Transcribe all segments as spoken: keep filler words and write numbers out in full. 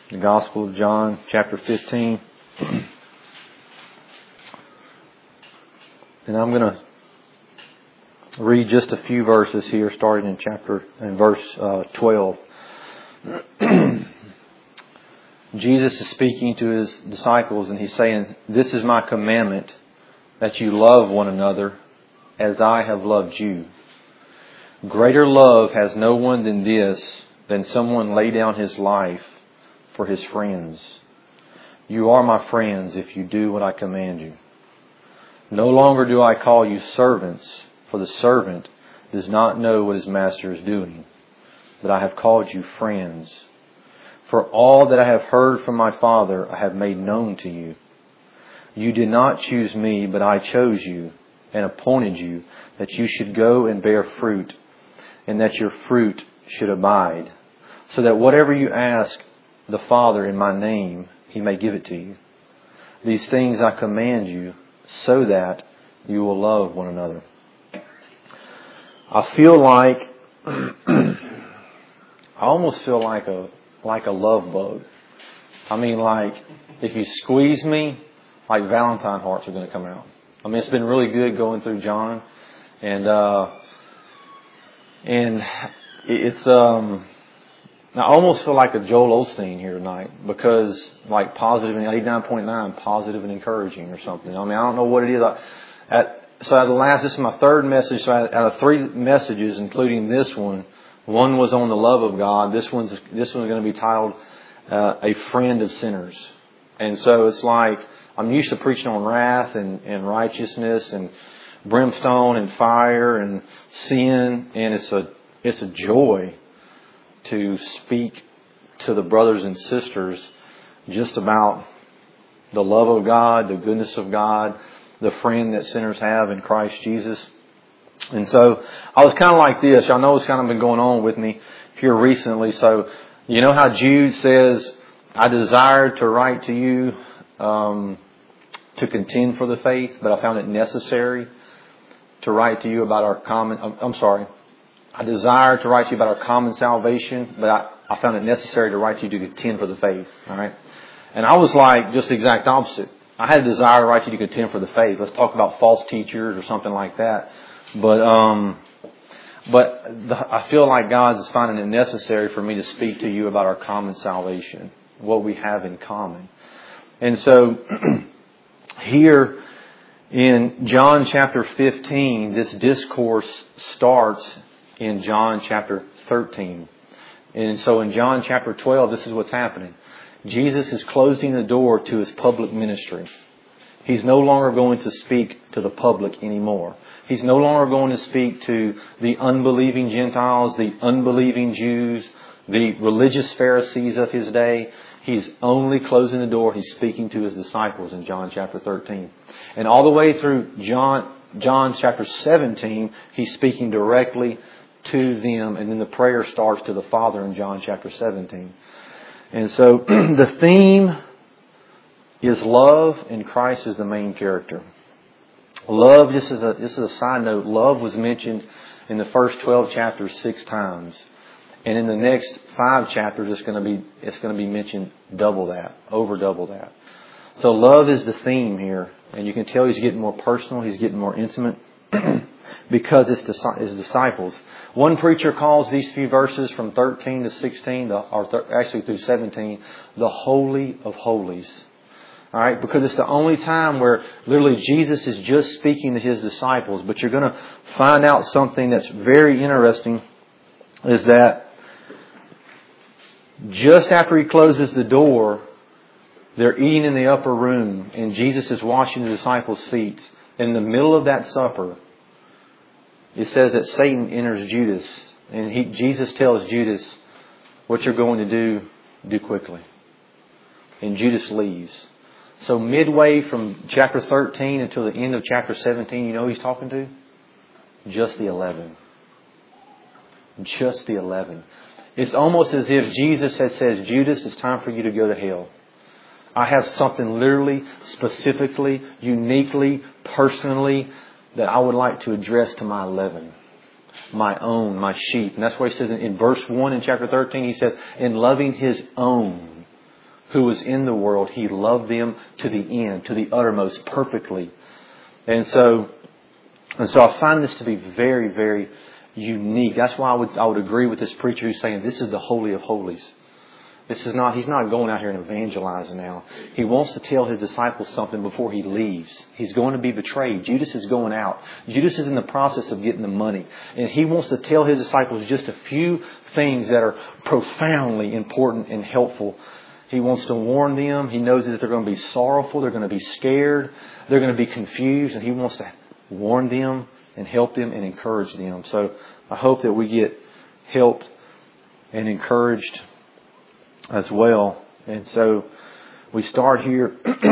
The Gospel of John, chapter fifteen. And I'm going to read just a few verses here, starting in chapter in verse uh, twelve. Jesus is speaking to His disciples, and He's saying, "This is my commandment, that you love one another as I have loved you. Greater love has no one than this, than someone lay down his life for his friends. You are my friends if you do what I command you. No longer do I call you servants, for the servant does not know what his master is doing, but I have called you friends. For all that I have heard from my Father I have made known to you. You did not choose me, but I chose you and appointed you that you should go and bear fruit, and that your fruit should abide, so that whatever you ask the Father in my name, He may give it to you. These things I command you, so that you will love one another." I feel like, I almost feel like a like a love bug. I mean, like, if you squeeze me, like Valentine hearts are going to come out. I mean, it's been really good going through John, and uh, and it's um. I almost feel like a Joel Osteen here tonight, because like positive and eighty-nine point nine, positive and encouraging or something. I mean, I don't know what it is. I, at, so at the last, this is my third message. So out of three messages, including this one, one was on the love of God. This one's this one's going to be titled uh, "A Friend of Sinners." And so it's like I'm used to preaching on wrath and, and righteousness and brimstone and fire and sin, and it's a it's a joy to speak to the brothers and sisters just about the love of God, the goodness of God, the friend that sinners have in Christ Jesus. And so I was kind of like this. Y'all know what's kind of been going on with me here recently. So you know how Jude says, "I desired to write to you um, to contend for the faith, but I found it necessary to write to you about our common..." I'm, I'm sorry. I desire to write to you about our common salvation, but I, I found it necessary to write to you to contend for the faith. All right. And I was like just the exact opposite. I had a desire to write to you to contend for the faith. Let's talk about false teachers or something like that. But, um, but the, I feel like God is finding it necessary for me to speak to you about our common salvation, what we have in common. And so here in John chapter fifteen, this discourse starts in John chapter thirteen. And so in John chapter twelve, this is what's happening. Jesus is closing the door to His public ministry. He's no longer going to speak to the public anymore. He's no longer going to speak to the unbelieving Gentiles, the unbelieving Jews, the religious Pharisees of His day. He's only closing the door. He's speaking to His disciples in John chapter thirteen. And all the way through John, John chapter seventeen, He's speaking directly to them, and then the prayer starts to the Father in John chapter seventeen. And so the theme is love, and Christ is the main character. Love, just as a this is a side note, love was mentioned in the first twelve chapters six times, and in the next five chapters it's going to be it's going to be mentioned double that, over double that. So love is the theme here, and you can tell He's getting more personal, He's getting more intimate. Because it's His disciples. One preacher calls these few verses from thirteen to sixteen, or th- actually through seventeen, the Holy of Holies. All right, because it's the only time where literally Jesus is just speaking to His disciples. But you're going to find out something that's very interesting, is that just after He closes the door, they're eating in the upper room, and Jesus is washing the disciples' feet. In the middle of that supper, it says that Satan enters Judas, and he, Jesus tells Judas, "What you're going to do, do quickly." And Judas leaves. So midway from chapter thirteen until the end of chapter seventeen, you know who He's talking to? Just the eleven. Just the eleven. It's almost as if Jesus has said, "Judas, it's time for you to go to hell. I have something literally, specifically, uniquely, personally, that I would like to address to my eleven. My own, my sheep." And that's why He says in verse one in chapter thirteen, He says, "In loving His own, who was in the world, He loved them to the end, to the uttermost, perfectly. And so, and so I find this to be very, very unique. That's why I would I would agree with this preacher who's saying this is the Holy of Holies. This is not, He's not going out here and evangelizing now. He wants to tell His disciples something before He leaves. He's going to be betrayed. Judas is going out. Judas is in the process of getting the money. And He wants to tell His disciples just a few things that are profoundly important and helpful. He wants to warn them. He knows that they're going to be sorrowful. They're going to be scared. They're going to be confused. And He wants to warn them and help them and encourage them. So I hope that we get helped and encouraged as well. And so we start here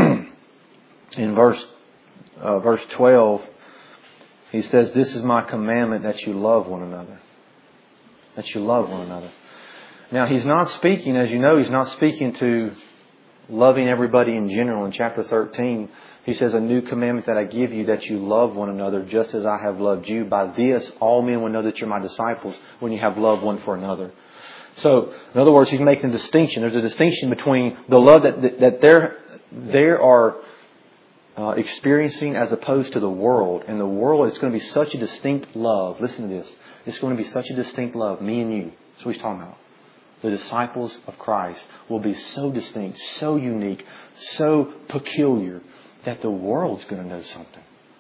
in verse uh, verse twelve. He says, "This is my commandment, that you love one another." That you love one another. Now, He's not speaking, as you know, He's not speaking to loving everybody in general. In chapter thirteen, He says, "A new commandment that I give you, that you love one another, just as I have loved you. By this, all men will know that you're my disciples, when you have love one for another." So, in other words, He's making a distinction. There's a distinction between the love that that, that they're, they are uh, experiencing as opposed to the world. And the world is going to be such a distinct love. Listen to this. It's going to be such a distinct love, me and you. That's what He's talking about. The disciples of Christ will be so distinct, so unique, so peculiar that the world's going to know something.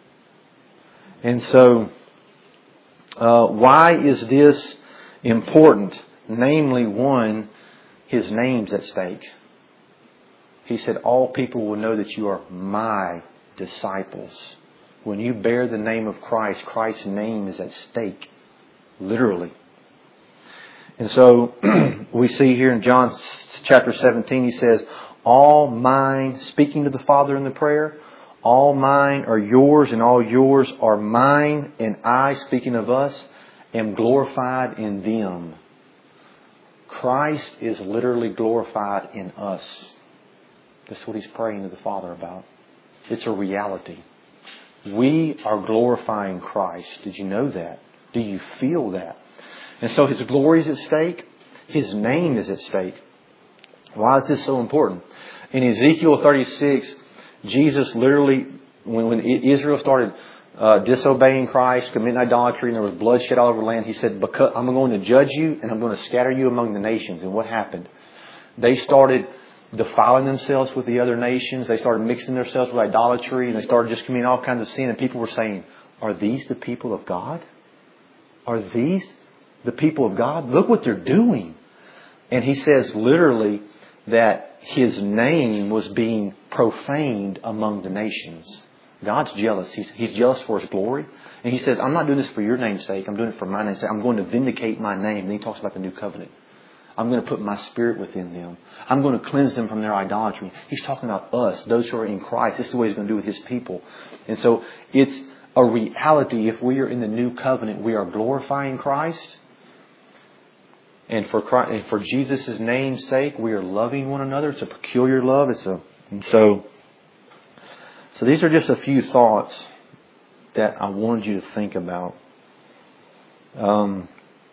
And so, uh, why is this important? Namely, one, His name's at stake. He said, all people will know that you are my disciples. When you bear the name of Christ, Christ's name is at stake. Literally. And so, we see here in John chapter seventeen, He says, all mine, speaking to the Father in the prayer, all mine are yours and all yours are mine, and I, speaking of us, am glorified in them. Christ is literally glorified in us. That's what He's praying to the Father about. It's a reality. We are glorifying Christ. Did you know that? Do you feel that? And so His glory is at stake. His name is at stake. Why is this so important? In Ezekiel thirty-six, Jesus literally, when, when Israel started uh, disobeying Christ, committing idolatry, and there was bloodshed all over the land, He said, because I'm going to judge you and I'm going to scatter you among the nations. And what happened? They started defiling themselves with the other nations. They started mixing themselves with idolatry, and they started just committing all kinds of sin. And people were saying, are these the people of God? Are these the people of God? Look what they're doing. And He says literally that His name was being profaned among the nations. God's jealous. He's, he's jealous for His glory. And He says, I'm not doing this for your name's sake. I'm doing it for my name's sake. I'm going to vindicate my name. And He talks about the new covenant. I'm going to put my Spirit within them. I'm going to cleanse them from their idolatry. He's talking about us, those who are in Christ. This is what He's going to do with His people. And so it's a reality. If we are in the new covenant, we are glorifying Christ. And for Christ, and for Jesus' name's sake, we are loving one another. It's a peculiar love. It's a, and so, so these are just a few thoughts that I wanted you to think about. Um,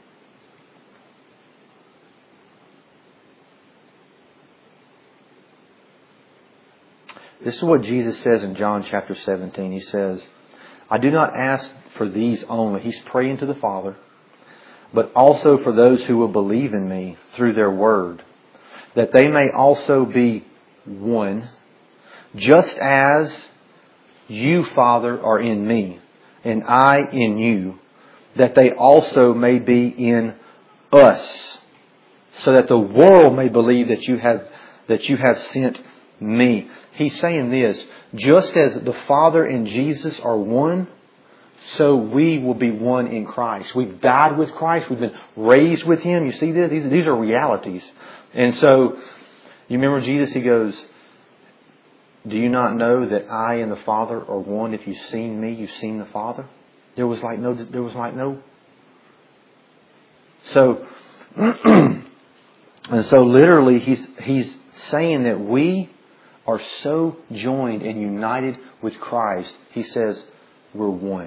this is what Jesus says in John chapter seventeen. He says, I do not ask for these only. He's praying to the Father. But also for those who will believe in me through their word, that they may also be one, just as you, Father, are in me, and I in you, that they also may be in us, so that the world may believe that you have that you have sent me. He's saying this, just as the Father and Jesus are one, so we will be one in Christ. We've died with Christ. We've been raised with Him. You see this? These, these are realities. And so, you remember Jesus, He goes, do you not know that I and the Father are one? If you've seen me, you've seen the Father. There was like no, there was like no. So, and so literally He's, He's saying that we are so joined and united with Christ. He says, we're one.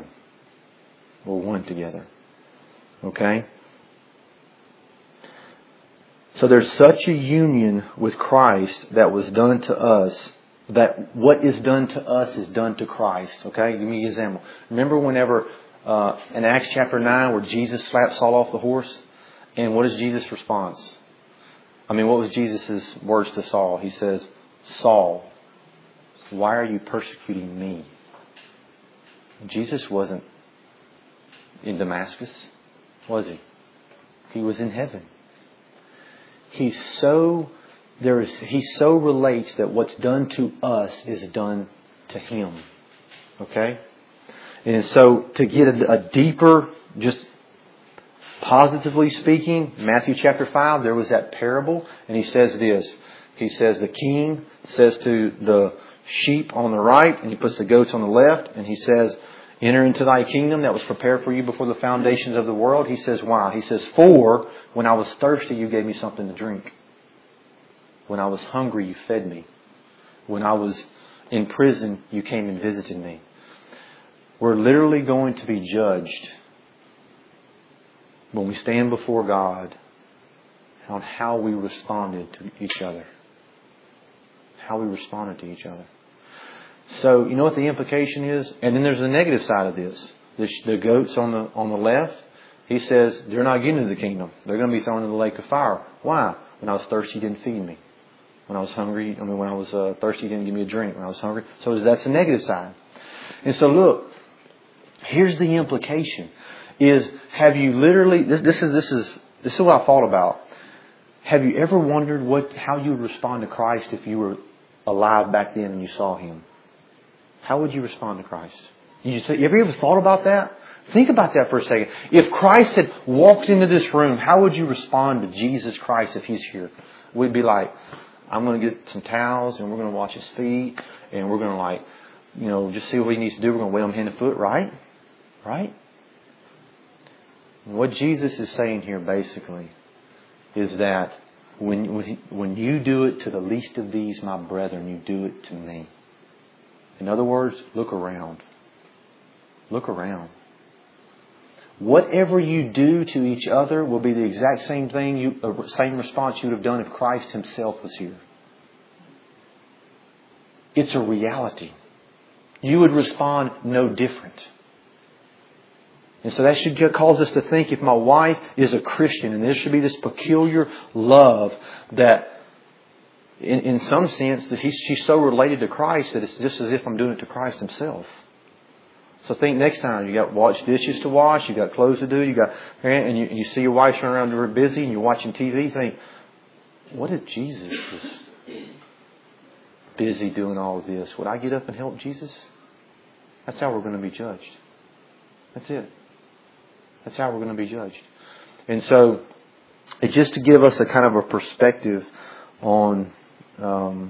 We're one together. Okay? So there's such a union with Christ that was done to us, that what is done to us is done to Christ. Okay? Give me an example. Remember whenever uh, in Acts chapter nine where Jesus slapped Saul off the horse? And what is Jesus' response? I mean, what was Jesus' words to Saul? He says, Saul, why are you persecuting me? Jesus wasn't in Damascus, was he? He was in heaven. He's so there is he so relates that what's done to us is done to him. Okay? And so to get a, a deeper, just positively speaking, Matthew chapter five, there was that parable, and he says this. He says the king says to the sheep on the right, and he puts the goats on the left, and he says, enter into thy kingdom that was prepared for you before the foundations of the world. He says, why? He says, for when I was thirsty, you gave me something to drink. When I was hungry, you fed me. When I was in prison, you came and visited me. We're literally going to be judged when we stand before God on how we responded to each other. How we responded to each other. So, you know what the implication is? And then there's the negative side of this. The, the goats on the on the left, he says, they're not getting into the kingdom. They're going to be thrown into the lake of fire. Why? When I was thirsty, you didn't feed me. When I was hungry, I mean, when I was uh, thirsty, you didn't give me a drink. When I was hungry. So that's the negative side. And so look, here's the implication. Is, have you literally, this, this is this is this is what I thought about. Have you ever wondered what how you would respond to Christ if you were alive back then and you saw Him? How would you respond to Christ? You say, have you ever thought about that? Think about that for a second. If Christ had walked into this room, how would you respond to Jesus Christ if He's here? We'd be like, I'm going to get some towels and we're going to wash His feet and we're going to like, you know, just see what He needs to do. We're going to wait on Him hand and foot, right? Right? What Jesus is saying here basically is that when, when, when you do it to the least of these, my brethren, you do it to me. In other words, look around. Look around. Whatever you do to each other will be the exact same thing, you, uh, same response you would have done if Christ Himself was here. It's a reality. You would respond no different. And so that should cause us to think, if my wife is a Christian, and there should be this peculiar love that in, in some sense that he's, she's so related to Christ that it's just as if I'm doing it to Christ Himself. So think next time you got wash dishes to wash, you got clothes to do, you got and you, you see your wife running around very busy and you're watching T V. Think, what if Jesus was busy doing all of this? Would I get up and help Jesus? That's how we're going to be judged. That's it. That's how we're going to be judged. And so, it's just to give us a kind of a perspective on. Um,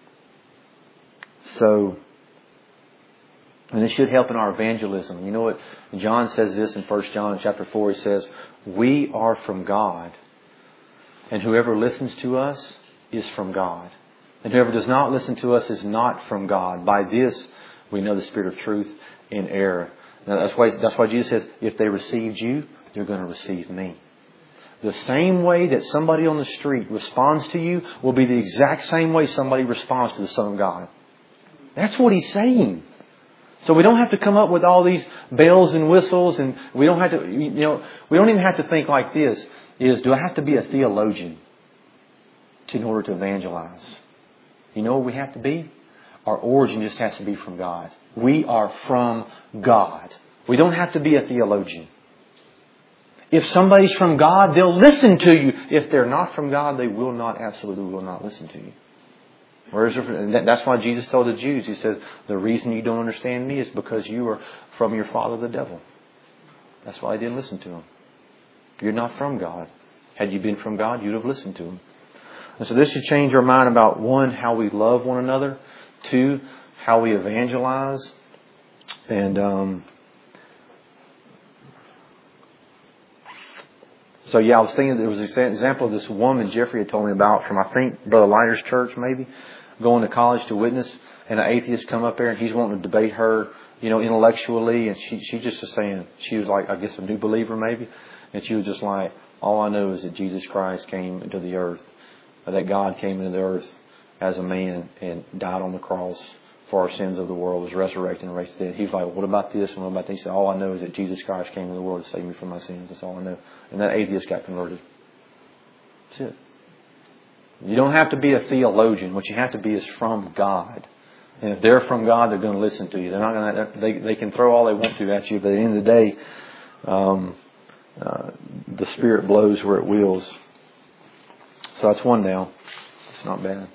so. And it should help in our evangelism. You know what? John says this in First John chapter four. He says, we are from God. And whoever listens to us is from God. And whoever does not listen to us is not from God. By this, we know the spirit of truth and error. Now, that's why, that's why Jesus says, if they received you, they're going to receive me. The same way that somebody on the street responds to you will be the exact same way somebody responds to the Son of God. That's what He's saying. So we don't have to come up with all these bells and whistles, and we don't have to, you know, we don't even have to think like this, is, do I have to be a theologian to, in order to evangelize? You know what we have to be? Our origin just has to be from God. We are from God. We don't have to be a theologian. If somebody's from God, they'll listen to you. If they're not from God, they will not, absolutely will not listen to you. Whereas, that's why Jesus told the Jews, He says, the reason you don't understand me is because you are from your father the devil. That's why I didn't listen to him. You're not from God. Had you been from God, you'd have listened to Him. And so this should change our mind about, one, how we love one another. Two, how we evangelize. And um, so yeah, I was thinking there was an example of this woman Jeffrey had told me about from, I think, Brother Leiter's church maybe, going to college to witness, and an atheist come up there and he's wanting to debate her, you know, intellectually, and she she just was saying, she was like, I guess a new believer maybe, and she was just like, All I know is that Jesus Christ came into the earth, that God came into the earth as a man and died on the cross for our sins of the world, was resurrected and raised dead. He's like, what about this and what about this? He said, all I know is that Jesus Christ came into the world to save me from my sins. That's all I know. And that atheist got converted. That's it. You don't have to be a theologian. What you have to be is from God. And if they're from God, they're going to listen to you. They're not going to. They they can throw all they want to at you, but at the end of the day, um, uh, the Spirit blows where it wills. So that's one down. It's not bad.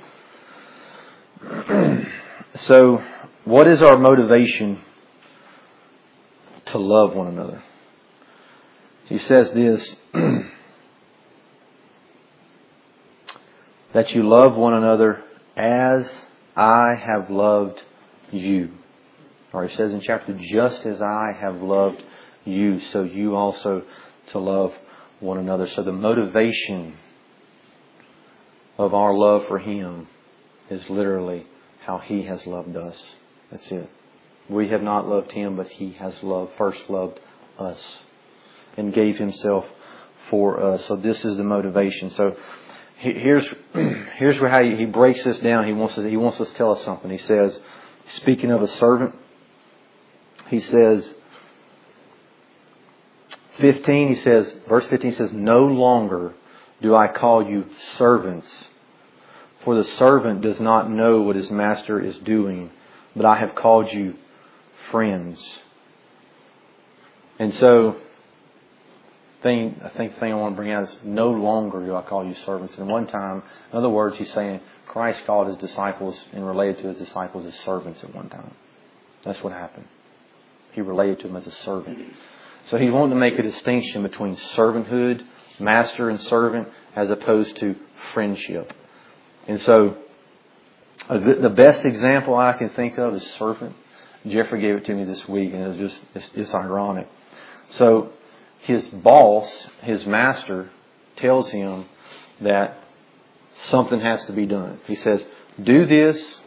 So, what is our motivation to love one another? He says this, that you love one another as I have loved you. Or he says in chapter, just as I have loved you, so you also to love one another. So the motivation of our love for Him is literally how He has loved us. That's it. We have not loved Him, but He has loved, first loved us and gave Himself for us. So this is the motivation. So here's here's where how he breaks this down. He wants us, he wants us to tell us something. He says, speaking of a servant, he says, fifteen, he says, verse fifteen says, no longer do I call you servants, for the servant does not know what his master is doing, but I have called you friends. And so, thing, I think the thing I want to bring out is no longer do I call you servants. And one time, in other words, he's saying Christ called His disciples and related to His disciples as servants at one time. That's what happened. He related to them as a servant. So He's wanting to make a distinction between servanthood, master and servant, as opposed to friendship. And so, the best example I can think of is servant. Jeffrey gave it to me this week, and it was just it's, it's ironic. So, his boss, his master, tells him that something has to be done. He says, do this.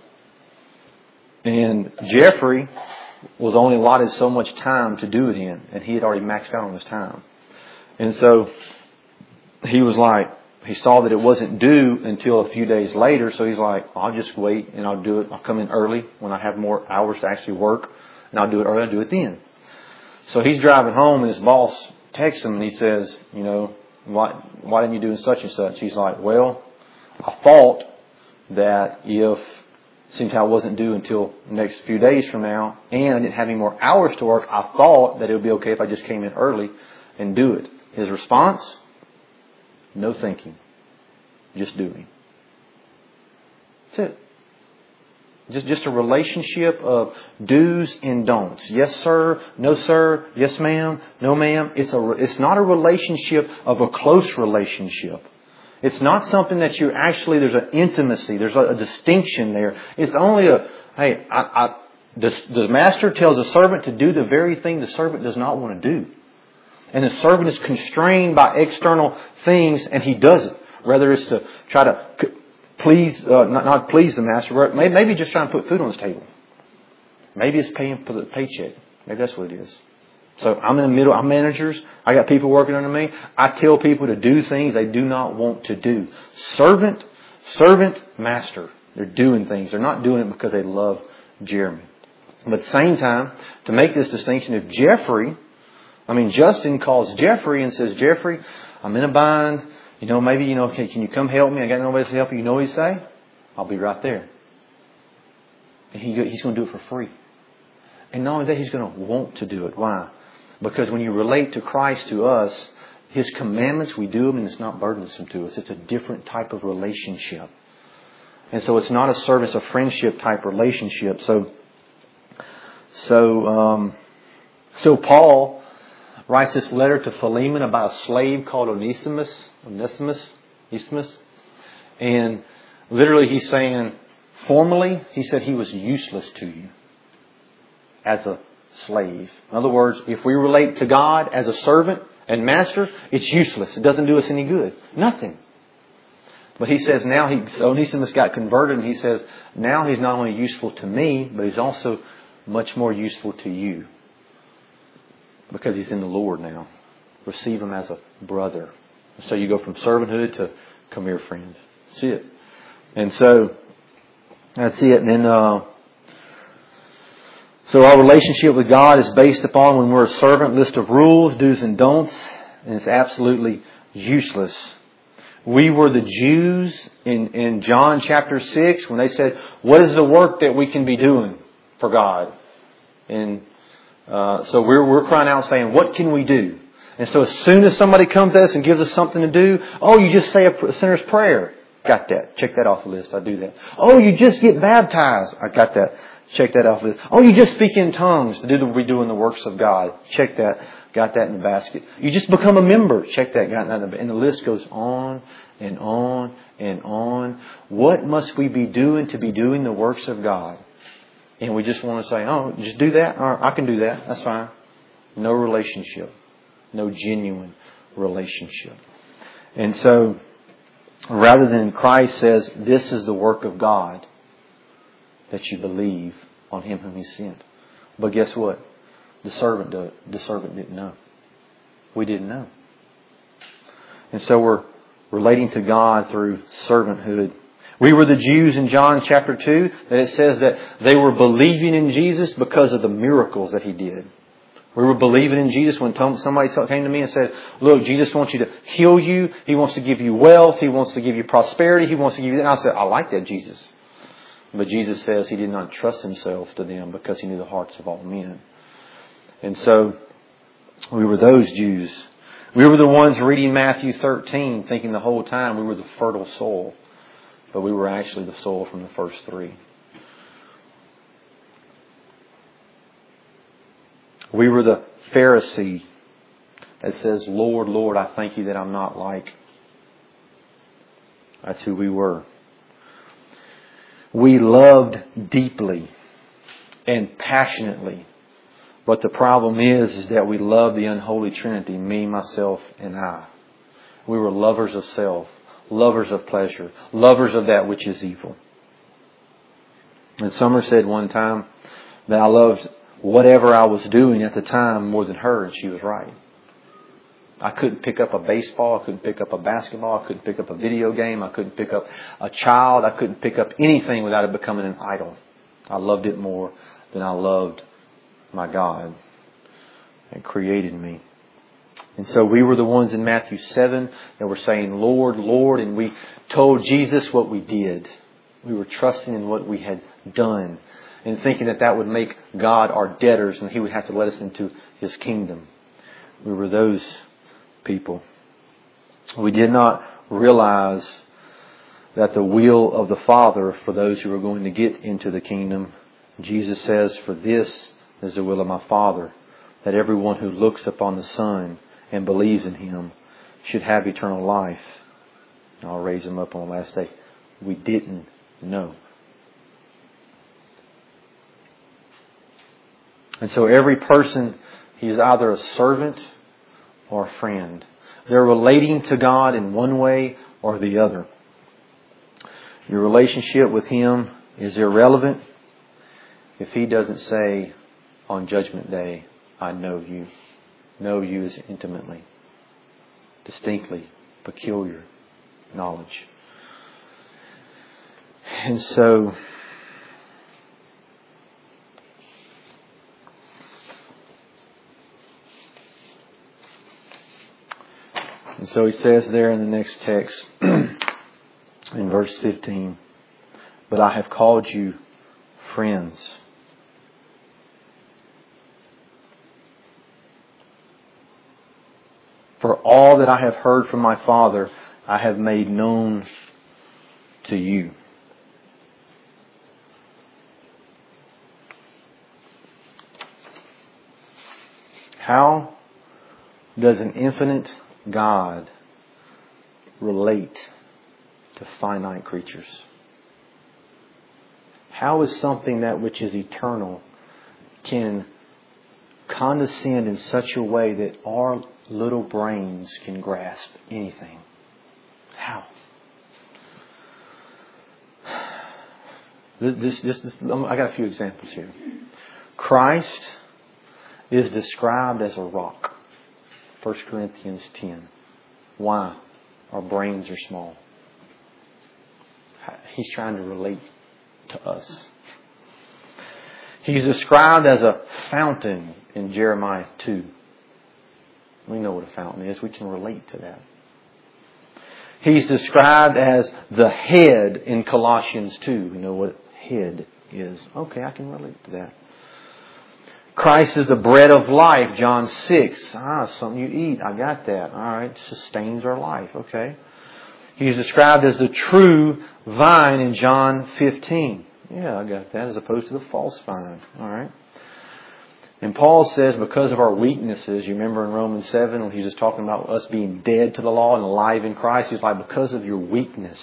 And Jeffrey was only allotted so much time to do it in, and he had already maxed out on his time. And so he was like, he saw that it wasn't due until a few days later, so he's like, I'll just wait and I'll do it. I'll come in early when I have more hours to actually work, and I'll do it early. I'll do it then. So he's driving home, and his boss texts him, and he says, you know, why why didn't you do such and such? He's like, well, I thought that if, since I wasn't due until the next few days from now, and I didn't have any more hours to work, I thought that it would be okay if I just came in early and do it. His response? No thinking. Just doing. That's it. Just, just a relationship of do's and don'ts. Yes, sir. No, sir. Yes, ma'am. No, ma'am. It's a, it's not a relationship of a close relationship. It's not something that you actually, there's an intimacy. There's a, a distinction there. It's only a, hey, I, I, the, the master tells a servant to do the very thing the servant does not want to do. And the servant is constrained by external things, and he does it. Whether it's to try to please, uh, not, not please the master, maybe, maybe just trying to put food on his table. Maybe it's paying for the paycheck. Maybe that's what it is. So I'm in the middle. I'm managers. I got people working under me. I tell people to do things they do not want to do. Servant, servant, master. They're doing things. They're not doing it because they love Jeremy. But at the same time, to make this distinction, if Jeffrey, I mean, Justin calls Jeffrey and says, Jeffrey, I'm in a bind. You know, maybe, you know, okay, can you come help me? I got nobody to help you. You know what he'd say? I'll be right there. And he, he's going to do it for free. And not only that, he's going to want to do it. Why? Because when you relate to Christ to us, His commandments, we do them and it's not burdensome to us. It's a different type of relationship. And so it's not a service, a friendship type relationship. So, so, um, so Paul writes this letter to Philemon about a slave called Onesimus. Onesimus. Onesimus. And literally he's saying, formerly, he said he was useless to you as a slave. In other words, if we relate to God as a servant and master, it's useless. It doesn't do us any good. Nothing. But he says now, he, Onesimus got converted, and he says, now he's not only useful to me, but he's also much more useful to you. Because he's in the Lord now. receive Him as a brother. So you go from servanthood to come here, friend. That's it. And so that's it. And then, uh, so our relationship with God is based upon, when we're a servant, list of rules, do's and don'ts, and it's absolutely useless. We were the Jews in, in John chapter six when they said, what is the work that we can be doing for God? And uh, so we're, we're crying out saying, what can we do? And so as soon as somebody comes to us and gives us something to do, oh, you just say a sinner's prayer. Got that. Check that off the list. I do that. Oh, you just get baptized. I got that. Check that off the list. Oh, you just speak in tongues to do the, we doing the works of God. Check that. Got that in the basket. You just become a member. Check that. Got that in the, and the list goes on and on and on. What must we be doing to be doing the works of God? And we just want to say, oh, just do that. Or I can do that. That's fine. No relationship. No genuine relationship. And so, rather than Christ says, this is the work of God, that you believe on Him whom He sent. But guess what? The servant, the servant didn't know. We didn't know. And so we're relating to God through servanthood. We were the Jews in John chapter two, that it says that they were believing in Jesus because of the miracles that He did. We were believing in Jesus when somebody came to me and said, look, Jesus wants you to heal you. He wants to give you wealth. He wants to give you prosperity. He wants to give you that. And I said, I like that, Jesus. But Jesus says He did not trust Himself to them because He knew the hearts of all men. And so we were those Jews. We were the ones reading Matthew thirteen, thinking the whole time we were the fertile soil. But we were actually the soil from the first three. We were the Pharisee that says, Lord, Lord, I thank You that I'm not like. That's who we were. We loved deeply and passionately. But the problem is, is that we love the unholy Trinity, me, myself, and I. We were lovers of self, lovers of pleasure, lovers of that which is evil. And Summer said one time that I loved whatever I was doing at the time more than her, and she was right. I couldn't pick up a baseball. I couldn't pick up a basketball. I couldn't pick up a video game. I couldn't pick up a child. I couldn't pick up anything without it becoming an idol. I loved it more than I loved my God that created me. And so we were the ones in Matthew seven that were saying, Lord, Lord, and we told Jesus what we did. We were trusting in what we had done and thinking that that would make God our debtors and He would have to let us into His kingdom. We were those people. We did not realize that the will of the Father for those who are going to get into the kingdom, Jesus says, for this is the will of my Father, that everyone who looks upon the Son and believes in Him should have eternal life. And I'll raise Him up on the last day. We didn't know. And so every person, he's either a servant or a friend. They're relating to God in one way or the other. Your relationship with Him is irrelevant if He doesn't say on Judgment Day, I know you. Know you as intimately, distinctly, peculiar knowledge. And so, and so he says there in the next text, in verse fifteen, but I have called you friends. For all that I have heard from my Father, I have made known to you. How does an infinite God relate to finite creatures? How is something that which is eternal can condescend in such a way that our little brains can grasp anything? How? This, this, this, I got a few examples here. Christ is described as a rock. First Corinthians ten. Why? Our brains are small. He's trying to relate to us. He's described as a fountain in Jeremiah two. We know what a fountain is. We can relate to that. He's described as the head in Colossians two. We know what head is. Okay, I can relate to that. Christ is the bread of life, John six. Ah, something you eat. I got that. All right, sustains our life. Okay. He's described as the true vine in John fifteen. Yeah, I got that, as opposed to the false vine. All right. And Paul says because of our weaknesses, you remember in Romans seven when he was talking about us being dead to the law and alive in Christ, he's like, because of your weakness.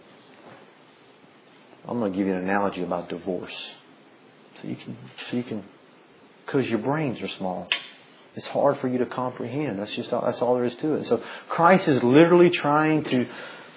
I'm going to give you an analogy about divorce. So you can, so you can, because your brains are small. It's hard for you to comprehend. That's just, that's all there is to it. So Christ is literally trying to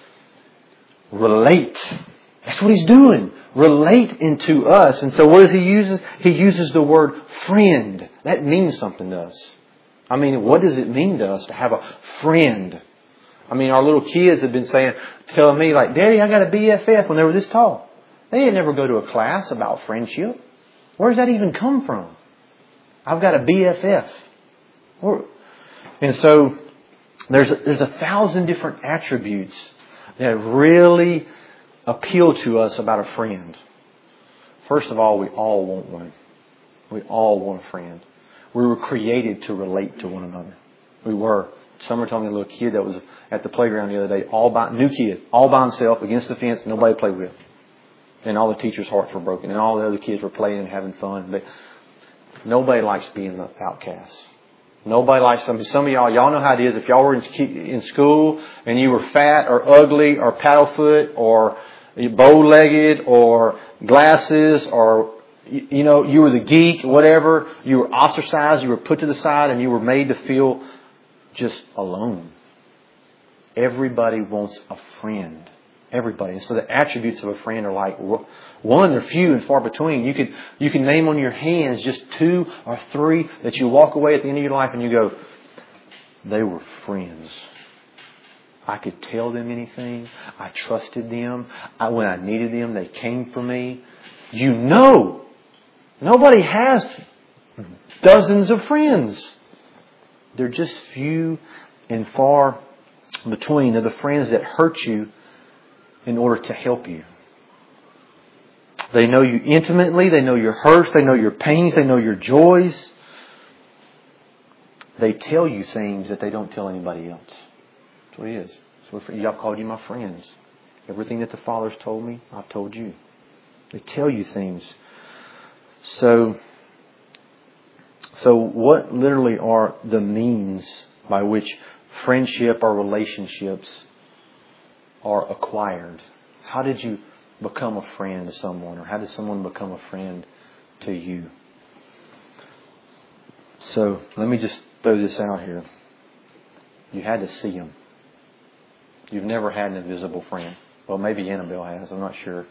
relate. That's what He's doing. Relate into us. And so what does He use? He uses the word friend. That means something to us. I mean, what does it mean to us to have a friend? I mean, our little kids have been saying, telling me like, Daddy, I got a B F F when they were this tall. They didn't ever go to a class about friendship. Where does that even come from? I've got a B F F. And so there's a, there's a thousand different attributes that really appeal to us about a friend. First of all, we all want one. We all want a friend. We were created to relate to one another. We were. Summer told me a little kid that was at the playground the other day, all by, new kid, all by himself against the fence, nobody to play with. And all the teachers' hearts were broken. And all the other kids were playing and having fun. But nobody likes being the outcast. Nobody likes something. Some of y'all, y'all know how it is. If y'all were in, in school and you were fat or ugly or paddlefoot or bow-legged or glasses or, you know, you were the geek, whatever, you were ostracized, you were put to the side and you were made to feel just alone. Everybody wants a friend. Everybody. And so the attributes of a friend are like, one, they're few and far between. You could, you can name on your hands just two or three that you walk away at the end of your life and you go, they were friends. I could tell them anything. I trusted them. I, when I needed them, they came for me. You know, nobody has dozens of friends. They're just few and far between. They're the friends that hurt you in order to help you. They know you intimately. They know your hurts. They know your pains. They know your joys. They tell you things that they don't tell anybody else. That's what it is. So I've called you my friends. Everything that the Father's told me, I've told you. They tell you things. So, so what literally are the means by which friendship or relationships are acquired? How did you become a friend to someone? Or how did someone become a friend to you? So let me just throw this out here. You had to see them. You've never had an invisible friend. Well, maybe Annabelle has. I'm not sure.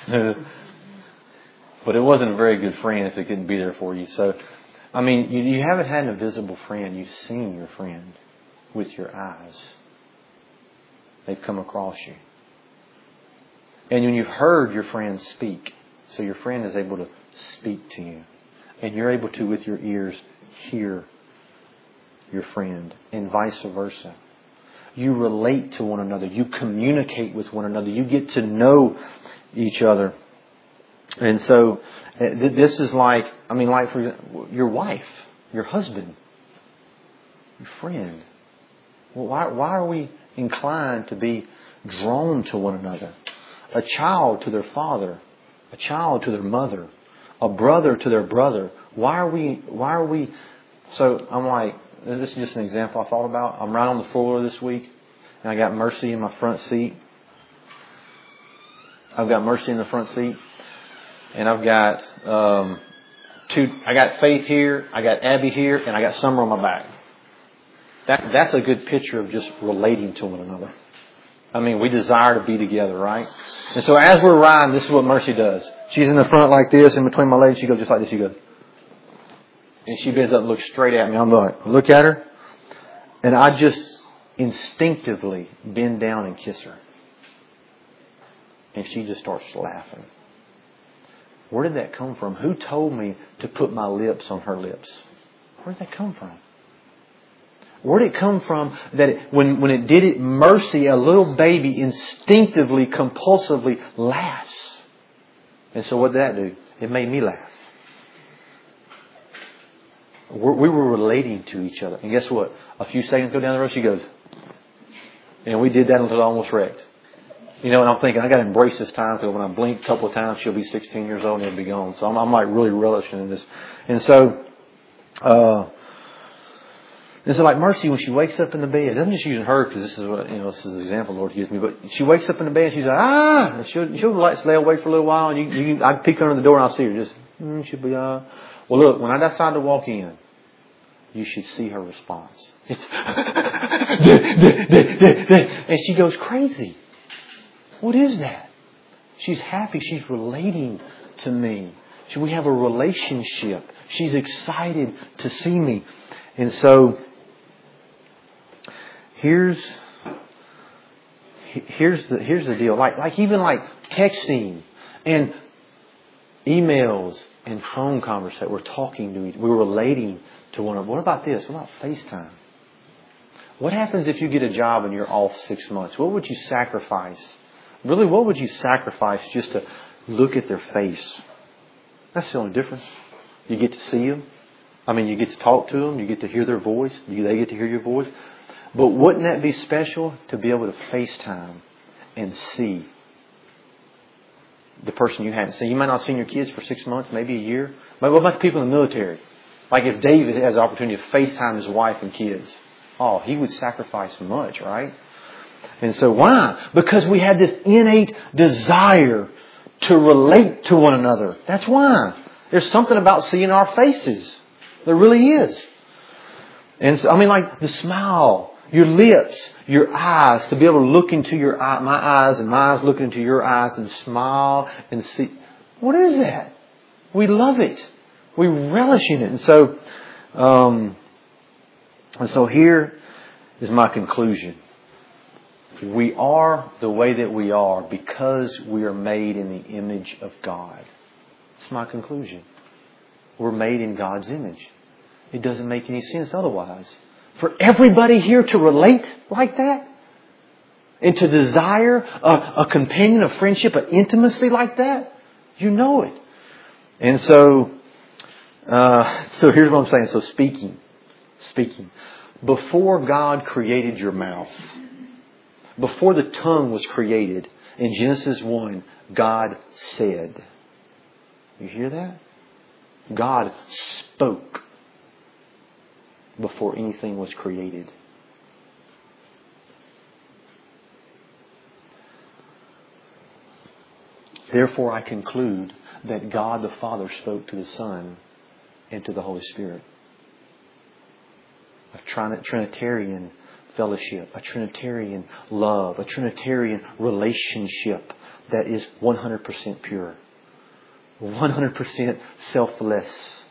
But it wasn't a very good friend if it couldn't be there for you. So, I mean, you, you haven't had an invisible friend. You've seen your friend with your eyes. They've come across you. And when you've heard your friend speak, so your friend is able to speak to you. And you're able to, with your ears, hear your friend. And vice versa. You relate to one another. You communicate with one another. You get to know each other. And so, this is like, I mean, like for your wife, your husband, your friend. Well, why, why are we inclined to be drawn to one another? A child to their father, a child to their mother, a brother to their brother. Why are we, why are we, so I'm like, this is just an example I thought about. I'm right on the floor this week and I got Mercy in my front seat. I've got Mercy in the front seat and I've got, um, two, I got Faith here, I got Abby here, and I got Summer on my back. That, that's a good picture of just relating to one another. I mean, we desire to be together, right? And so as we're riding, this is what Mercy does. She's in the front like this, in between my legs. She goes just like this. She goes. And she bends up and looks straight at me. I'm like, I look at her. And I just instinctively bend down and kiss her. And she just starts laughing. Where did that come from? Who told me to put my lips on her lips? Where did that come from? Where did it come from that it, when, when it did it, Mercy, a little baby, instinctively, compulsively laughs? And so what did that do? It made me laugh. We're, we were relating to each other. And guess what? A few seconds go down the road, she goes. And we did that until I almost wrecked. You know, and I'm thinking, I got to embrace this time because when I blink a couple of times, she'll be sixteen years old and it'll be gone. So I'm, I'm like really relishing in this. And so, uh, and so like Mercy, when she wakes up in the bed, I'm just using her because this is what, you know, this is the example the Lord gives me. But she wakes up in the bed and she's like, ah, and she'll, she'll like lay awake for a little while. And you, you, I peek under the door and I'll see her just, mm, she'll be, uh, well, look, when I decide to walk in, you should see her response. It's, and she goes crazy. What is that? She's happy. She's relating to me. We have a relationship. She's excited to see me. And so, here's here's the here's the deal. Like like even like texting and emails and phone conversation. We're talking to each other. We're relating to one another. What about this? What about FaceTime? What happens if you get a job and you're off six months? What would you sacrifice? Really, what would you sacrifice just to look at their face? That's the only difference. You get to see them. I mean, you get to talk to them. You get to hear their voice. They get to hear your voice. But wouldn't that be special to be able to FaceTime and see the person you haven't seen? You might not have seen your kids for six months, maybe a year. But what about the people in the military? Like if David has the opportunity to FaceTime his wife and kids. Oh, he would sacrifice much, right? And so why? Because we have this innate desire to relate to one another. That's why. There's something about seeing our faces. There really is. And so, I mean, like the smile, your lips, your eyes, to be able to look into your eye, my eyes and my eyes look into your eyes and smile and see. What is that? We love it. We relish in it. And so, um, and so here is my conclusion. We are the way that we are because we are made in the image of God. That's my conclusion. We're made in God's image. It doesn't make any sense otherwise. For everybody here to relate like that and to desire a, a companion, a friendship, an intimacy like that, you know it. And so, uh, so here's what I'm saying. So speaking, speaking. Before God created your mouth, before the tongue was created, in Genesis one, God said. You hear that? God spoke before anything was created. Therefore, I conclude that God the Father spoke to the Son and to the Holy Spirit. A Trinitarian fellowship, a Trinitarian love, a Trinitarian relationship that is one hundred percent pure, one hundred percent selfless.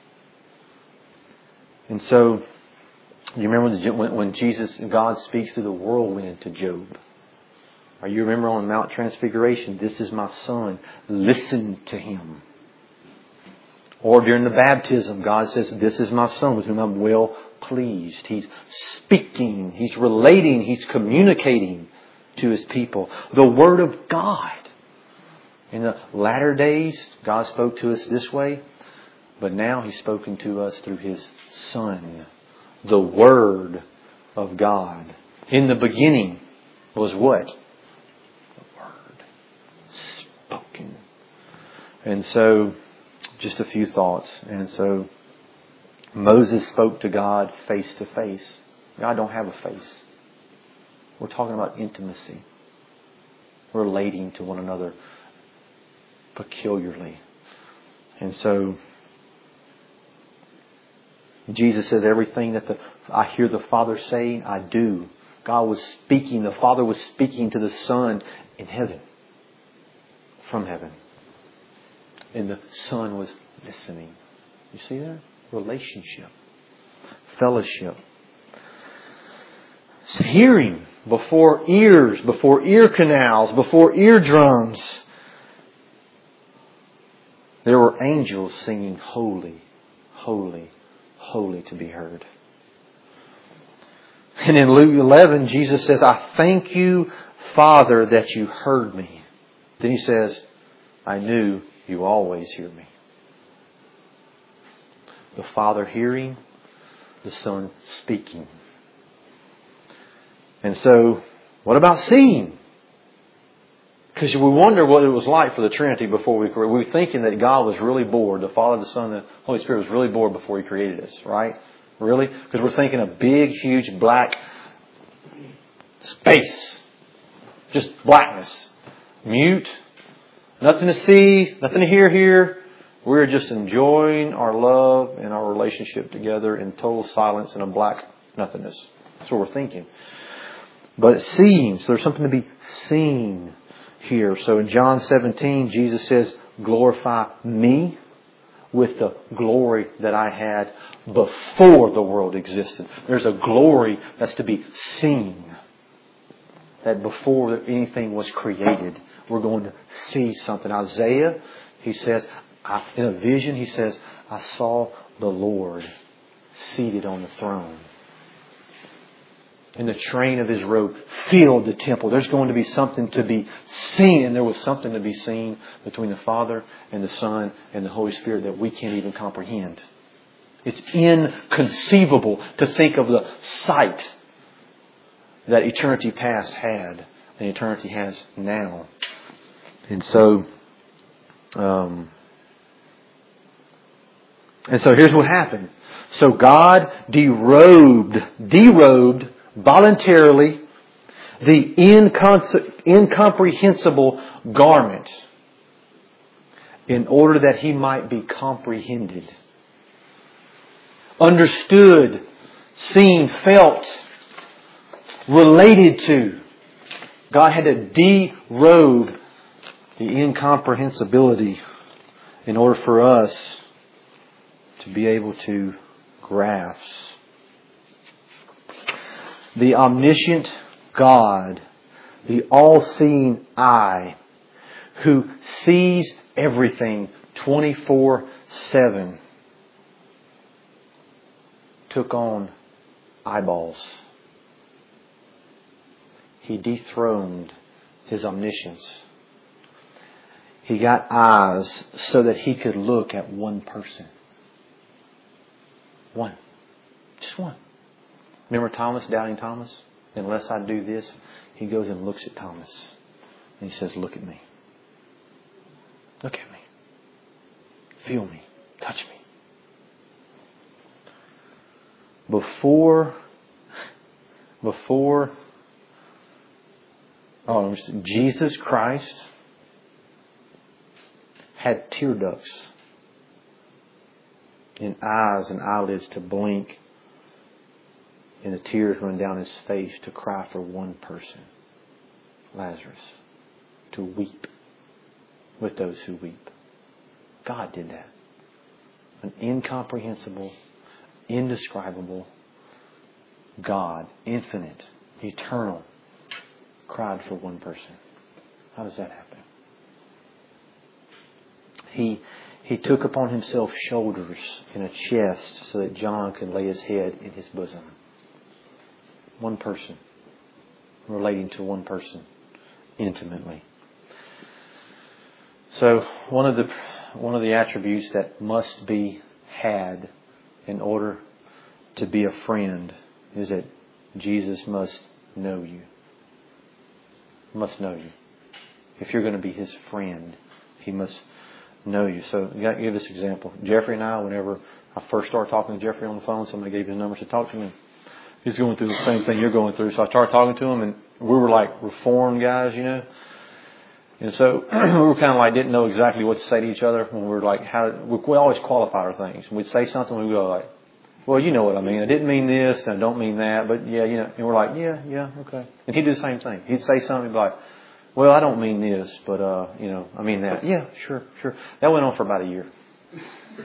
And so, you remember when, when Jesus, God speaks through the whirlwind to Job? Or you remember on Mount Transfiguration, this is my Son, listen to Him. Or during the baptism, God says, this is my Son with whom I'm well pleased. He's speaking, He's relating, He's communicating to His people. The Word of God. In the latter days, God spoke to us this way, but now He's spoken to us through His Son. The Word of God. In the beginning was what? The Word spoken. And so, just a few thoughts. And so, Moses spoke to God face to face. God don't have a face. We're talking about intimacy. Relating to one another peculiarly. And so, Jesus says everything that the, I hear the Father saying, I do. God was speaking. The Father was speaking to the Son in heaven. From heaven. And the Son was listening. You see that? Relationship. Fellowship. hearing before ears, before ear canals, before eardrums. There were angels singing, holy, holy, holy to be heard. And in Luke eleven, Jesus says, I thank you, Father, that you heard me. Then He says, I knew you always hear me. The Father hearing, the Son speaking. And so, what about seeing? Because we wonder what it was like for the Trinity before we created. We were thinking that God was really bored. The Father, the Son, and the Holy Spirit was really bored before He created us, right? Really? Because we're thinking a big, huge, black space. Just blackness. Mute. Nothing to see. Nothing to hear here. We're just enjoying our love and our relationship together in total silence and a black nothingness. That's what we're thinking. But seeing. So there's something to be seen here. So in John seventeen, Jesus says, glorify me with the glory that I had before the world existed. There's a glory that's to be seen. That before anything was created, we're going to see something. Isaiah, he says, in a vision, he says, I saw the Lord seated on the throne. And the train of His robe filled the temple. There's going to be something to be seen. And there was something to be seen between the Father and the Son and the Holy Spirit that we can't even comprehend. It's inconceivable to think of the sight that eternity past had and eternity has now. And so, um, and so here's what happened. So God derobed, derobed voluntarily the incon- incomprehensible garment in order that He might be comprehended, understood, seen, felt, related to. God had to derobe the incomprehensibility in order for us to be able to grasp. The omniscient God, the all-seeing eye, who sees everything twenty-four seven, took on eyeballs. He dethroned His omniscience. He got eyes so that He could look at one person. One. Just one. Remember Thomas, doubting Thomas? Unless I do this, he goes and looks at Thomas. And he says, look at me. Look at me. Feel me. Touch me. Before, before, oh, Jesus Christ had tear ducts and eyes and eyelids to blink, and the tears run down His face to cry for one person, Lazarus, to weep with those who weep. God did that. An incomprehensible, indescribable God, infinite, eternal, cried for one person. How does that happen? He He took upon Himself shoulders and a chest so that John could lay his head in His bosom. One person, relating to one person intimately. So one of the one of the attributes that must be had in order to be a friend is that Jesus must know you. Must know you. If you're going to be His friend, He must know you. So you got to give this example. Jeffrey and I, whenever I first started talking to Jeffrey on the phone, somebody gave his number to talk to me. He's going through the same thing you're going through. So I started talking to him, and we were like reformed guys, you know. And so we were kind of like didn't know exactly what to say to each other when we were like, how we, we always qualify our things. We'd say something, we go like, well, you know what I mean. I didn't mean this, and I don't mean that, but yeah, you know. And we're like, yeah, yeah, okay. And he'd do the same thing. He'd say something, he'd be like, well, I don't mean this, but uh, you know, I mean that. Yeah, sure, sure. That went on for about a year.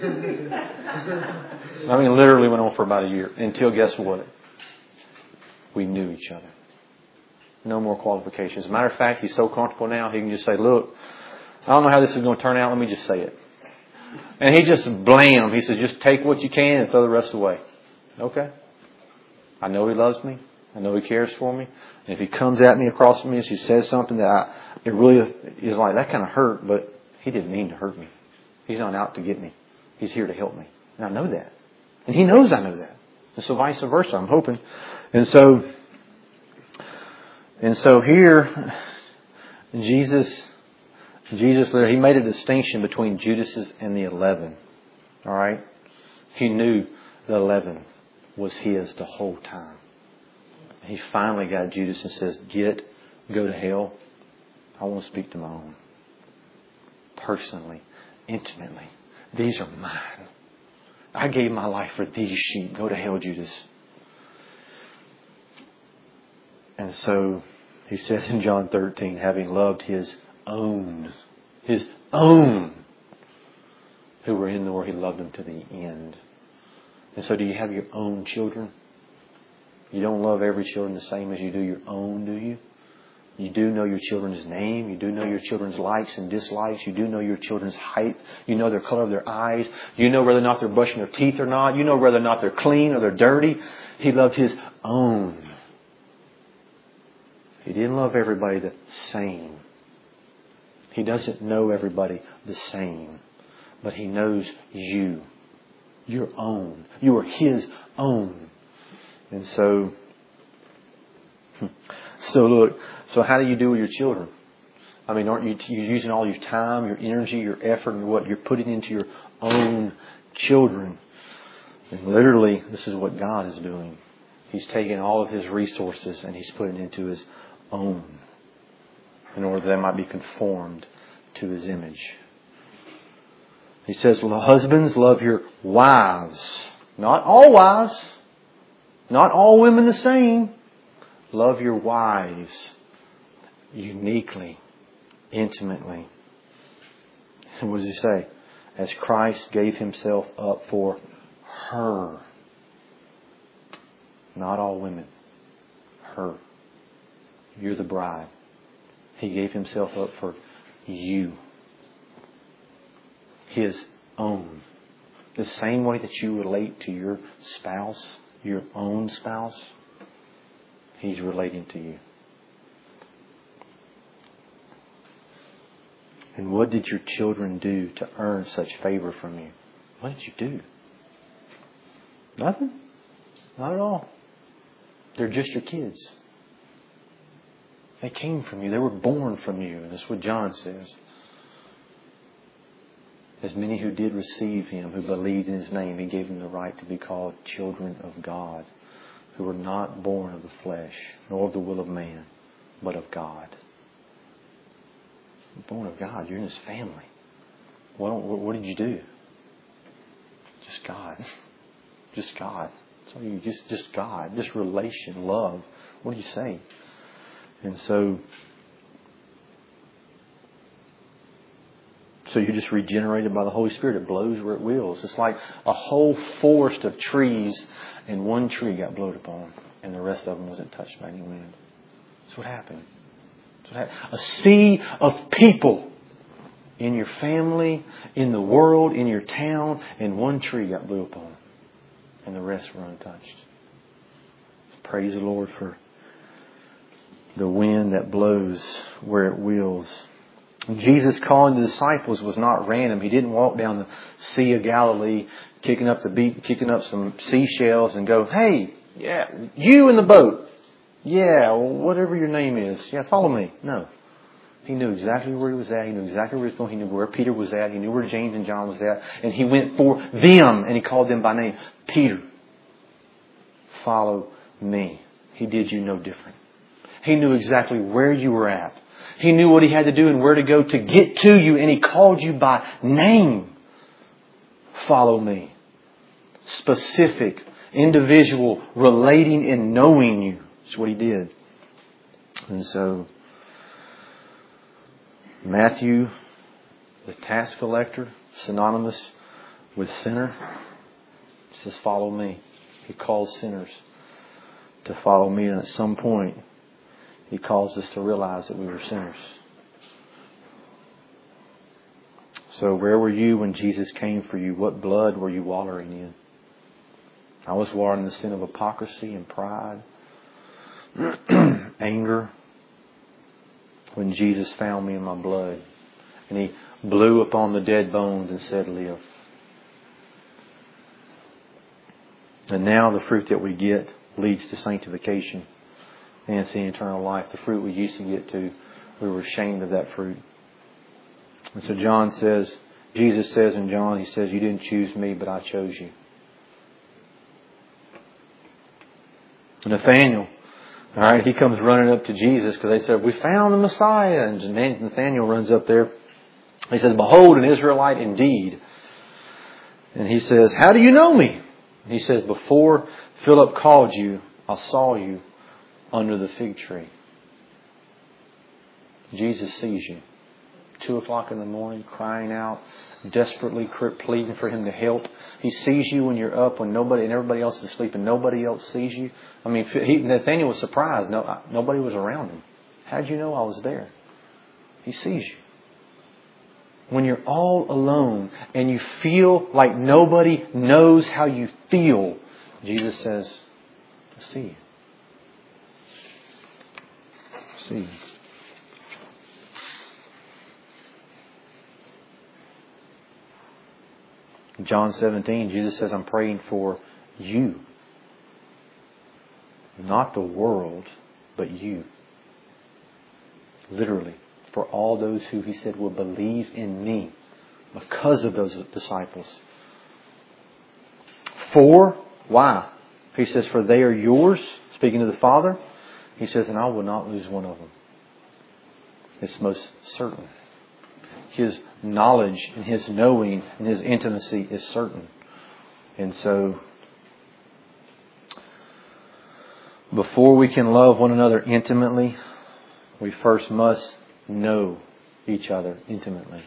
I mean, literally went on for about a year until guess what? we knew each other. No more qualifications. As a matter of fact, he's so comfortable now, he can just say, look, I don't know how this is going to turn out. Let me just say it. And he just blam. He says, just take what you can and throw the rest away. Okay. I know he loves me. I know he cares for me. And if he comes at me across from me and he says something that I, it really is like, that kind of hurt, but he didn't mean to hurt me. He's not out to get me. He's here to help me. And I know that. And he knows I know that. And so vice versa, I'm hoping. And so, and so here, Jesus, Jesus, he made a distinction between Judas's and the eleven. All right? He knew the eleven was his the whole time. He finally got Judas and says, get, go to hell. I want to speak to my own. Personally, intimately. These are mine. I gave my life for these sheep. Go to hell, Judas. And so he says in John thirteen, having loved his own, his own, who were in the world, he loved them to the end. And so do you have your own children? You don't love every children the same as you do your own, do you? You do know your children's name. You do know your children's likes and dislikes. You do know your children's height. You know their color of their eyes. You know whether or not they're brushing their teeth or not. You know whether or not they're clean or they're dirty. He loved his own. He didn't love everybody the same. He doesn't know everybody the same. But he knows you. Your own. You are his own. And so, so look, so how do you do with your children? I mean, aren't you you're using all your time, your energy, your effort, and what you're putting into your own children? And literally, this is what God is doing. He's taking all of his resources and he's putting it into his own in order that they might be conformed to his image. He says, well, husbands, love your wives. Not all wives. Not all women the same. Love your wives uniquely, intimately. And what does he say? As Christ gave himself up for her. Not all women. Her. You're the bride. He gave himself up for you. His own. The same way that you relate to your spouse, your own spouse, he's relating to you. And what did your children do to earn such favor from you? What did you do? Nothing. Not at all. They're just your kids. They came from you. They were born from you. And that's what John says. As many who did receive him, who believed in his name, he gave them the right to be called children of God, who were not born of the flesh, nor of the will of man, but of God. You're born of God. You're in his family. What, what did you do? Just God. Just God. So you just, just God. Just relation, love. What do you say? And so, so you're just regenerated by the Holy Spirit. It blows where it wills. It's like a whole forest of trees, and one tree got blown upon, and the rest of them wasn't touched by any wind. That's what happened. That's what happened. A sea of people in your family, in the world, in your town, and one tree got blew upon, and the rest were untouched. Praise the Lord for the wind that blows where it wills. Jesus calling the disciples was not random. He didn't walk down the Sea of Galilee, kicking up the beach, kicking up some seashells, and go, "Hey, yeah, you in the boat, yeah, whatever your name is, yeah, follow me." No, he knew exactly where he was at. He knew exactly where he was going. He knew where Peter was at. He knew where James and John was at, and he went for them, and he called them by name. Peter, follow me. He did you no different. He knew exactly where you were at. He knew what he had to do and where to go to get to you. And he called you by name. Follow me. Specific, individual, relating and knowing you. That's what he did. And so, Matthew, the tax collector, synonymous with sinner, says, follow me. He calls sinners to follow me. And at some point, He calls us to realize that we were sinners. So where were you when Jesus came for you? What blood were you wallowing in? I was wallowing in the sin of hypocrisy and pride, anger, when Jesus found me in my blood. And He blew upon the dead bones and said, live. And now the fruit that we get leads to sanctification and to eternal life. The fruit we used to get to, we were ashamed of that fruit. And so John says, Jesus says in John, He says, you didn't choose me, but I chose you. Nathaniel, all right, he comes running up to Jesus because they said, we found the Messiah. And Nathaniel runs up there. He says, behold, an Israelite indeed. And he says, how do you know me? He says, before Philip called you, I saw you under the fig tree. Jesus sees you. Two o'clock in the morning, crying out, desperately pleading for Him to help. He sees you when you're up, when nobody and everybody else is asleep, and nobody else sees you. I mean, he, Nathaniel was surprised. No, nobody was around him. How did you know I was there? He sees you. When you're all alone and you feel like nobody knows how you feel, Jesus says, I see you. I see you. In John seventeen, Jesus says, I'm praying for you. Not the world, but you. Literally. For all those who, He said, will believe in me because of those disciples. For, why? He says, for they are yours, speaking to the Father. He says, and I will not lose one of them. It's most certain. His knowledge and His knowing and His intimacy is certain. And so, before we can love one another intimately, we first must know each other intimately.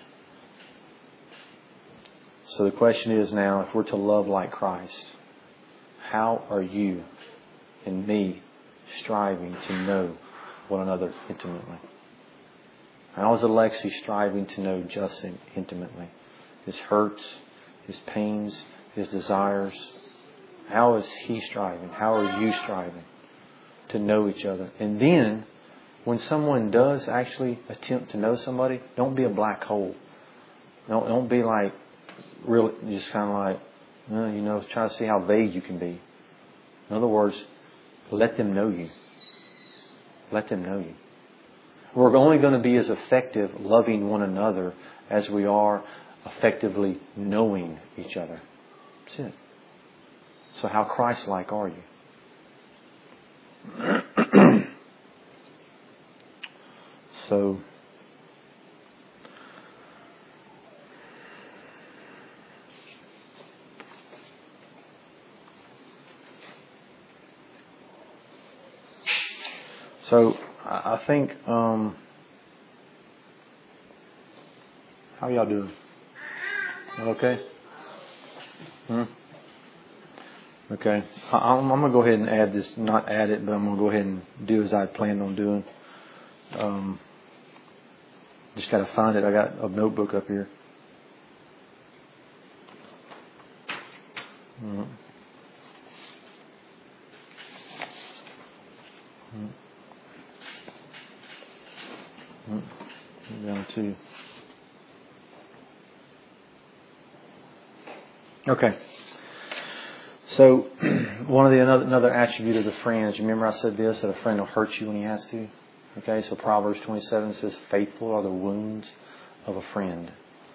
So the question is now, if we're to love like Christ, how are you and me striving to know one another intimately? How is Alexi striving to know Justin intimately? His hurts, his pains, his desires. How is he striving? How are you striving to know each other? And then, when someone does actually attempt to know somebody, don't be a black hole. Don't, don't be like, really, just kind of like, well, you know, try to see how vague you can be. In other words, let them know you. Let them know you. We're only going to be as effective loving one another as we are effectively knowing each other. That's it. So how Christ-like are you? So, so I think, um, how y'all doing? Okay? Hmm? Okay. I, I'm, I'm going to go ahead and add this, not add it, but I'm going to go ahead and do as I planned on doing. Um, just got to find it. I got a notebook up here. Mm-hmm. Mm-hmm. Down to okay. So one of the another, another attribute of the friends. You remember I said this, that a friend will hurt you when he has to. Okay, so Proverbs twenty-seven says, "Faithful are the wounds of a friend."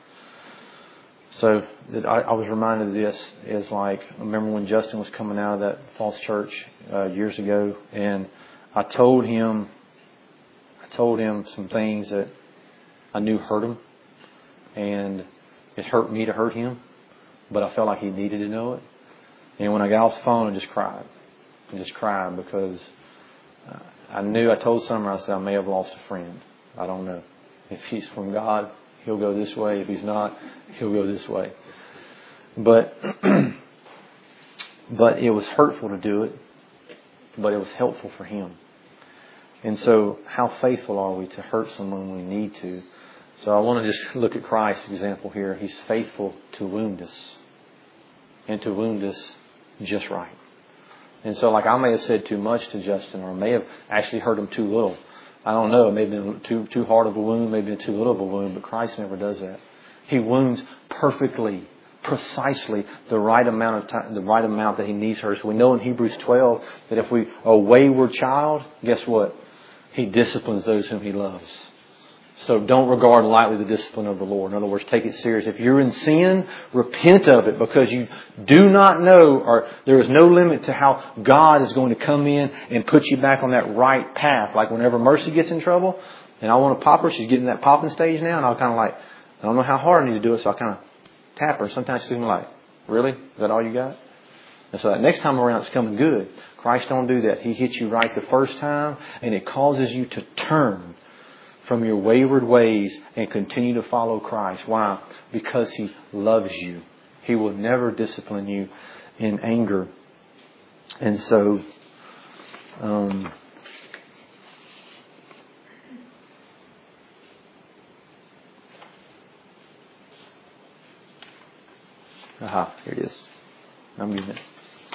So I, I was reminded of this is like, I remember when Justin was coming out of that false church uh, years ago, and I told him, I told him some things that I knew hurt him, and it hurt me to hurt him, but I felt like he needed to know it. And when I got off the phone, I just cried. I just cried because uh, I knew, I told Summer, I said, I may have lost a friend. I don't know. If he's from God, he'll go this way. If he's not, he'll go this way. But, but it was hurtful to do it. but it was helpful for him. And so how faithful are we to hurt someone when we need to? So I want to just look at Christ's example here. He's faithful to wound us. And to wound us just right. And so like I may have said too much to Justin, or may have actually hurt him too little. I don't know. It may have been too, too hard of a wound, maybe too little of a wound, but Christ never does that. He wounds perfectly, precisely the right amount of time, the right amount that He needs her. So we know in Hebrews twelve that if we are a wayward child, guess what? He disciplines those whom He loves. So don't regard lightly the discipline of the Lord. In other words, take it serious. If you're in sin, repent of it, because you do not know, or there is no limit to how God is going to come in and put you back on that right path. Like whenever Mercy gets in trouble, and I want to pop her, she's getting that popping stage now, and I'll kind of like, I don't know how hard I need to do it, so I kind of tap her. Sometimes she's like, really? Is that all you got? And so that next time around, it's coming good. Christ don't do that. He hits you right the first time, and it causes you to turn from your wayward ways and continue to follow Christ. Why? Because He loves you. He will never discipline you in anger. And so, um, aha, here it is. I'm getting it.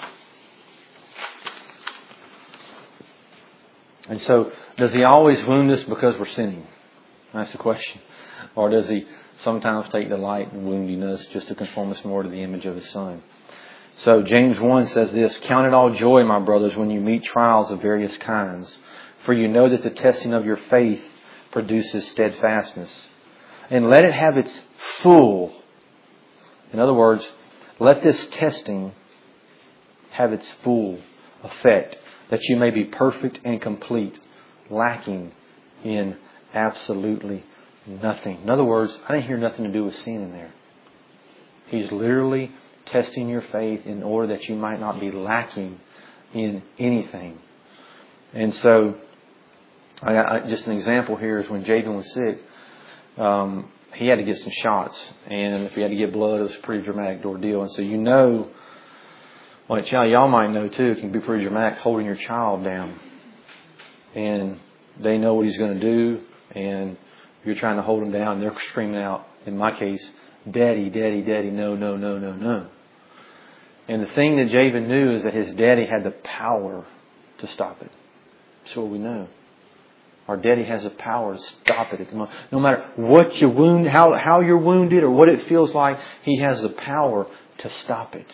And so, does He always wound us because we're sinning? That's the question. Or does He sometimes take delight in wounding us just to conform us more to the image of His Son? So James one says this, "Count it all joy, my brothers, when you meet trials of various kinds. For you know that the testing of your faith produces steadfastness. And let it have its full." In other words, let this testing have its full effect, that you may be perfect and complete, lacking in absolutely nothing. In other words, I didn't hear nothing to do with sin in there. He's literally testing your faith in order that you might not be lacking in anything. And so, I, I, just an example here is when Jaden was sick, um, he had to get some shots. And if he had to get blood, it was a pretty dramatic ordeal. And so you know, well, child, y'all might know too, it can be pretty dramatic holding your child down. And they know what he's going to do, and you're trying to hold him down, and they're screaming out, in my case, "Daddy, Daddy, Daddy, no, no, no, no, no." And the thing that Javen knew is that his daddy had the power to stop it. That's what we know. Our daddy has the power to stop it. No matter what you wound, how, how you're wounded, or what it feels like, He has the power to stop it.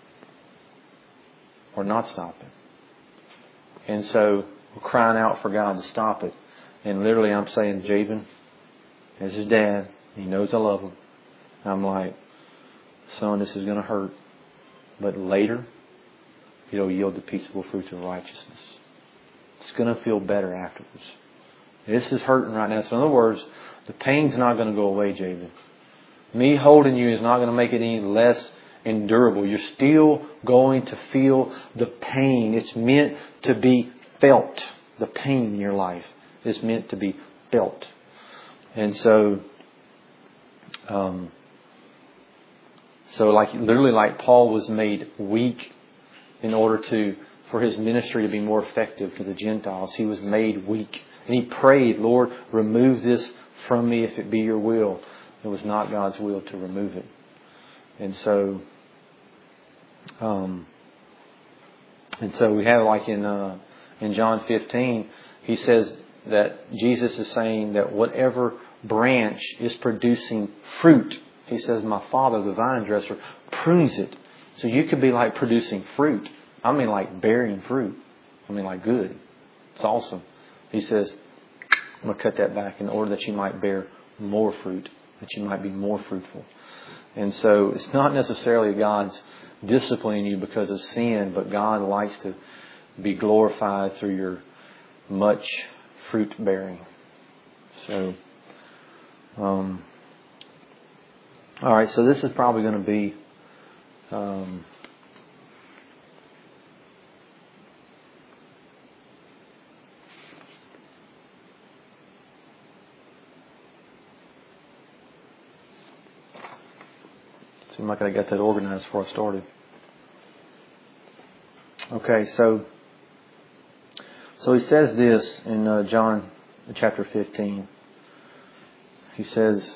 Or not stop it. And so we're crying out for God to stop it. And literally I'm saying, Javen, as his dad, he knows I love him. I'm like, son, this is going to hurt. But later, it'll yield the peaceable fruits of righteousness. It's going to feel better afterwards. This is hurting right now. So in other words, the pain's not going to go away, Javen. Me holding you is not going to make it any less endurable. You're still going to feel the pain. It's meant to be felt. The pain in your life is meant to be felt. And so, um, so like literally like Paul was made weak in order to, for his ministry to be more effective to the Gentiles. He was made weak. And he prayed, Lord, remove this from me if it be your will. It was not God's will to remove it. And so, um, and so we have like in uh, in John fifteen, he says that Jesus is saying that whatever branch is producing fruit, he says, my Father, the vine dresser, prunes it. So you could be like producing fruit. I mean like bearing fruit. I mean like good. It's awesome. He says, I'm going to cut that back in order that you might bear more fruit, that you might be more fruitful. And so it's not necessarily God's disciplining you because of sin, but God likes to be glorified through your much fruit bearing. So, um, all right, so this is probably going to be um, seemed like I got that organized before I started. Okay, so So he says this in uh, John chapter fifteen. He says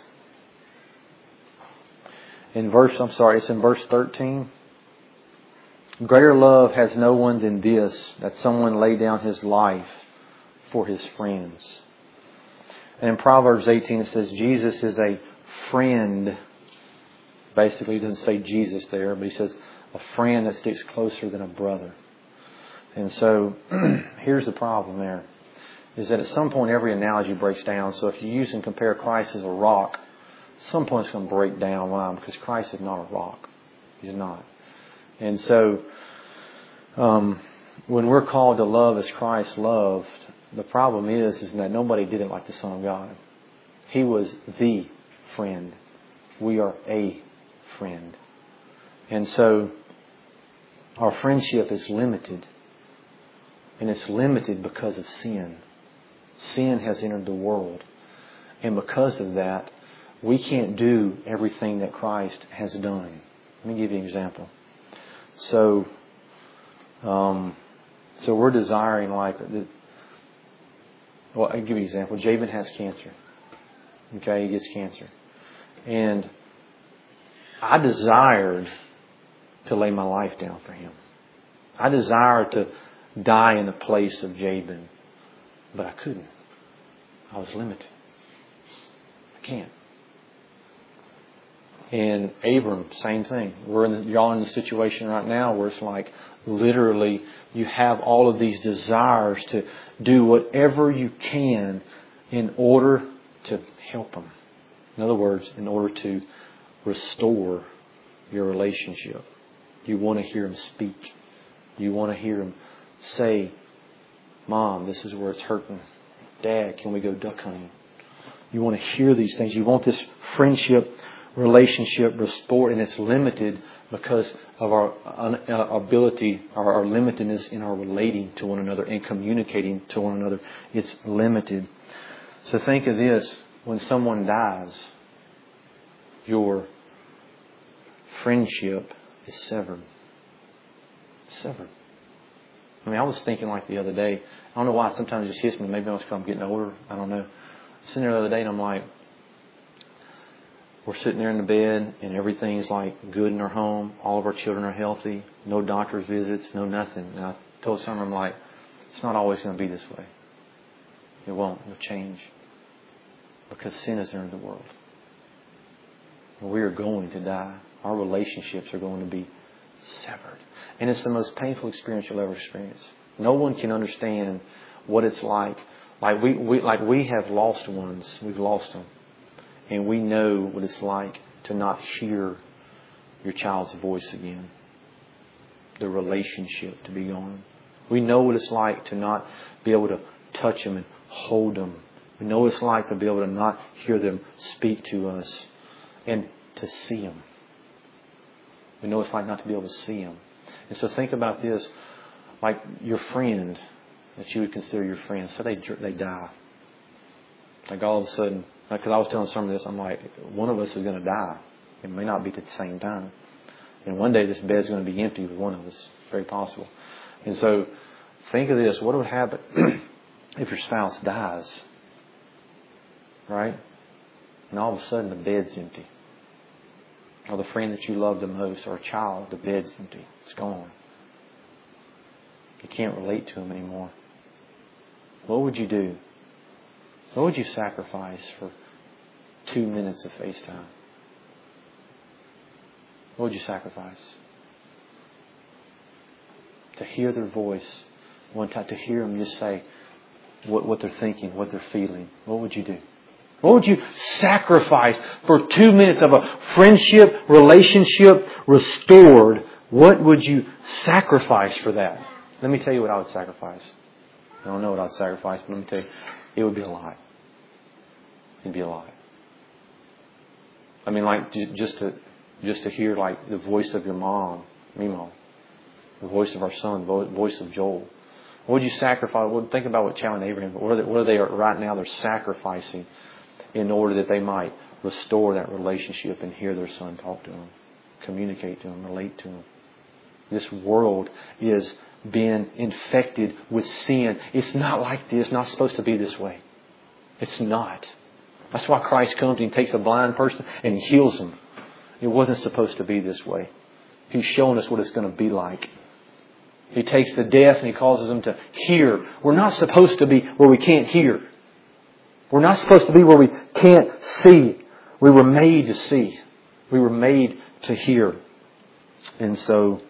in verse, I'm sorry, it's in verse thirteen. Greater love has no one than this, that someone lay down his life for his friends. And in Proverbs eighteen it says Jesus is a friend. Basically, he doesn't say Jesus there, but he says a friend that sticks closer than a brother. And so, here's the problem there, is that at some point every analogy breaks down. So if you use and compare Christ as a rock, at some point it's going to break down. Why? Because Christ is not a rock. He's not. And so, um, when we're called to love as Christ loved, the problem is, is that nobody did it like the Son of God. He was the friend. We are a friend. And so, our friendship is limited. And it's limited because of sin. Sin has entered the world. And because of that, we can't do everything that Christ has done. Let me give you an example. So, um, so we're desiring like, well, I'll give you an example. Jabin has cancer. Okay, he gets cancer. And I desired to lay my life down for him. I desired to die in the place of Jabin. But I couldn't. I was limited. I can't. And Abram, same thing. We're in the, y'all in the situation right now where it's like literally you have all of these desires to do whatever you can in order to help them. In other words, in order to restore your relationship. You want to hear him speak. You want to hear him say, Mom, this is where it's hurting. Dad, can we go duck hunting? You want to hear these things. You want this friendship, relationship restored, and it's limited because of our ability, our, our limitedness in our relating to one another and communicating to one another. It's limited. So think of this. When someone dies, your friendship is severed. Severed. I mean, I was thinking like the other day, I don't know why sometimes it just hits me. Maybe it's because I'm getting older. I don't know. Sitting there the other day and I'm like, we're sitting there in the bed and everything's like good in our home. All of our children are healthy. No doctor's visits, no nothing. And I told Summer, I'm like, it's not always going to be this way. It won't. It'll change. Because sin has entered the world. And we are going to die. Our relationships are going to be severed. And it's the most painful experience you'll ever experience. No one can understand what it's like. Like we, we, like we have lost ones. We've lost them. And we know what it's like to not hear your child's voice again. The relationship to be gone. We know what it's like to not be able to touch them and hold them. We know what it's like to be able to not hear them speak to us and to see them. We know what it's like not to be able to see them. And so think about this. Like your friend that you would consider your friend. So they they die. Like all of a sudden, because I was telling some of this, I'm like, one of us is going to die. It may not be at the same time. And one day this bed's going to be empty with one of us. Very possible. And so think of this. What would happen if your spouse dies? Right? And all of a sudden the bed's empty. Or the friend that you love the most, or a child, the bed's empty. It's gone. You can't relate to them anymore. What would you do? What would you sacrifice for two minutes of FaceTime? What would you sacrifice? To hear their voice one time, to hear them just say what, what they're thinking, what they're feeling. What would you do? What would you sacrifice for two minutes of a friendship, relationship restored? What would you sacrifice for that? Let me tell you what I would sacrifice. I don't know what I'd sacrifice, but let me tell you, it would be a lie. It'd be a lie. I mean, like just to just to hear like the voice of your mom, Mimo, the voice of our son, the voice of Joel. What would you sacrifice? Well, think about what Chow and Abraham. What are they, what are they right now? They're sacrificing in order that they might restore that relationship and hear their son talk to them, communicate to them, relate to them. This world is been infected with sin. It's not like this. It's not supposed to be this way. It's not. That's why Christ comes and He takes a blind person and He heals them. It wasn't supposed to be this way. He's showing us what it's going to be like. He takes the deaf and He causes them to hear. We're not supposed to be where we can't hear. We're not supposed to be where we can't see. We were made to see. We were made to hear. And so,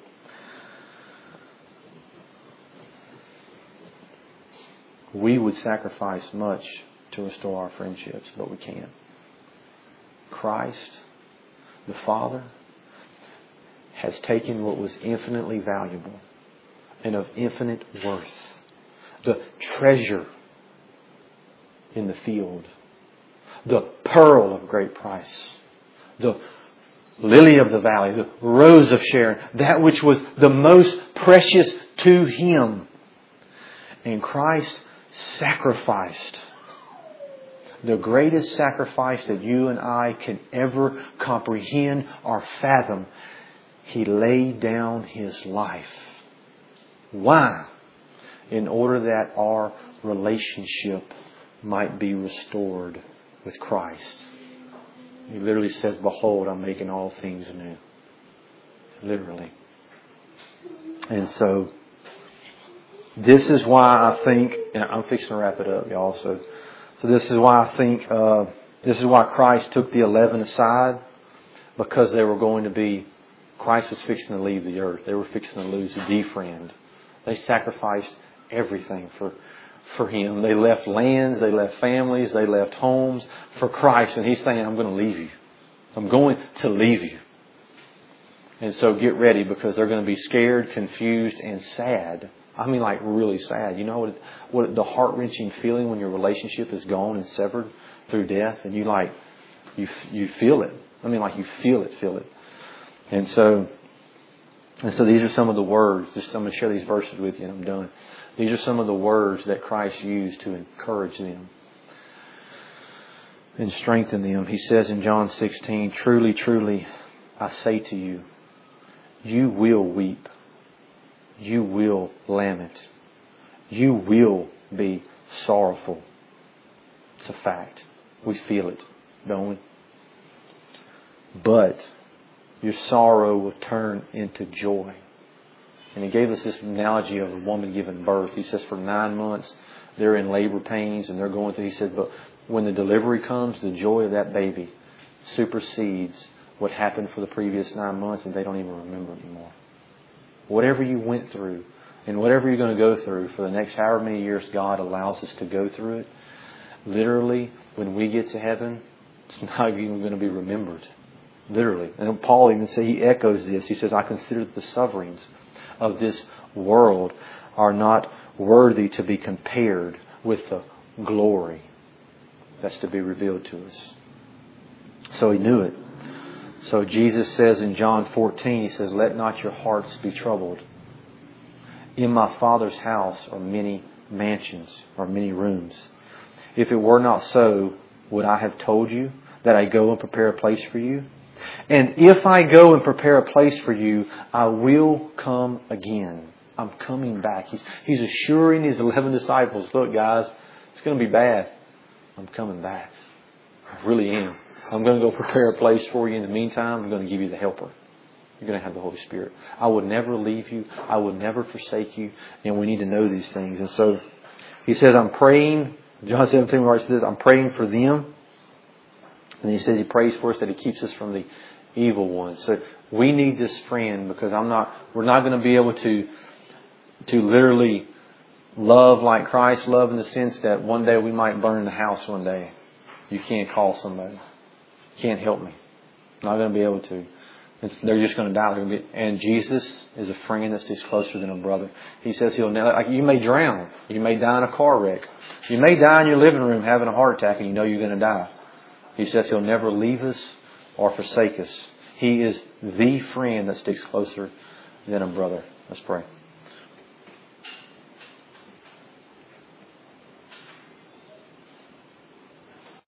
we would sacrifice much to restore our friendships, but we can't. Christ, the Father, has taken what was infinitely valuable and of infinite worth, the treasure in the field, the pearl of great price, the lily of the valley, the rose of Sharon, that which was the most precious to Him. And Christ sacrificed the greatest sacrifice that you and I can ever comprehend or fathom. He laid down His life. Why? In order that our relationship might be restored with Christ. He literally says, "Behold, I'm making all things new." Literally. And so, this is why I think, and I'm fixing to wrap it up, y'all. So, so this is why I think, uh, this is why Christ took the eleven aside, because they were going to be, Christ was fixing to leave the earth. They were fixing to lose a dear friend. They sacrificed everything for, for Him. They left lands, they left families, they left homes for Christ. And He's saying, "I'm going to leave you. I'm going to leave you." And so get ready, because they're going to be scared, confused, and sad. I mean, like really sad. You know what, what the heart-wrenching feeling when your relationship is gone and severed through death, and you like, you you feel it. I mean, like you feel it, feel it. And so, and so these are some of the words. Just I'm going to share these verses with you, and I'm done. These are some of the words that Christ used to encourage them and strengthen them. He says in John sixteen, "Truly, truly, I say to you, you will weep. You will lament. You will be sorrowful." It's a fact. We feel it, don't we? "But your sorrow will turn into joy." And He gave us this analogy of a woman giving birth. He says for nine months they're in labor pains and they're going through. He said, but when the delivery comes, the joy of that baby supersedes what happened for the previous nine months, and they don't even remember anymore. Whatever you went through and whatever you're going to go through for the next however many years God allows us to go through it, literally, when we get to heaven, it's not even going to be remembered. Literally. And Paul even says, he echoes this. He says, "I consider that the sufferings of this world are not worthy to be compared with the glory that's to be revealed to us." So he knew it. So Jesus says in John fourteen, He says, "Let not your hearts be troubled. In my Father's house are many mansions, or many rooms. If it were not so, would I have told you that I go and prepare a place for you? And if I go and prepare a place for you, I will come again." I'm coming back. He's, he's assuring His eleven disciples, "Look, guys, it's going to be bad. I'm coming back. I really am. I'm going to go prepare a place for you. In the meantime, I'm going to give you the Helper. You're going to have the Holy Spirit. I will never leave you. I will never forsake you." And we need to know these things. And so He says, "I'm praying." John seventeen, where He says, "I'm praying for them." And He says He prays for us that He keeps us from the evil one. So we need this friend, because I'm not. We're not going to be able to to literally love like Christ loved, in the sense that one day we might burn the house. One day, you can't call somebody. Can't help me. Not going to be able to. It's, they're just going to die. They're going to be, and Jesus is a friend that sticks closer than a brother. He says He'll never. Like, you may drown. You may die in a car wreck. You may die in your living room having a heart attack, and you know you're going to die. He says He'll never leave us or forsake us. He is the friend that sticks closer than a brother. Let's pray.